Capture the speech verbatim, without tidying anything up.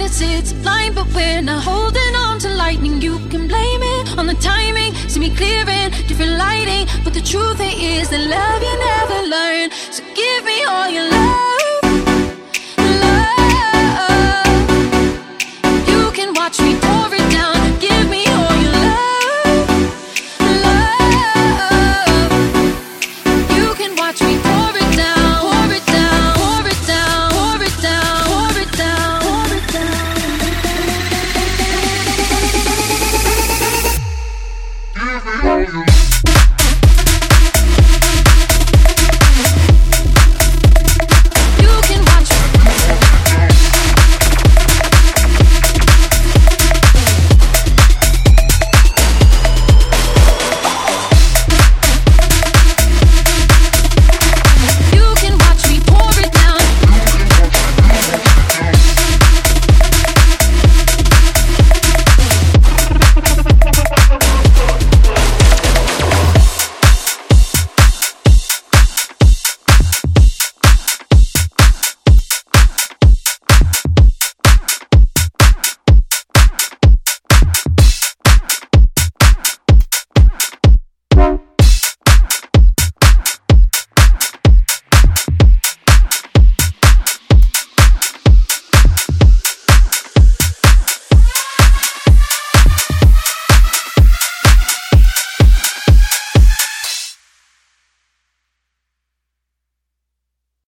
tendency it's blind, but we're not holding on to lightning. You can blame it on the timing, see me clearing different lighting, but the truth is that love you never learn. So give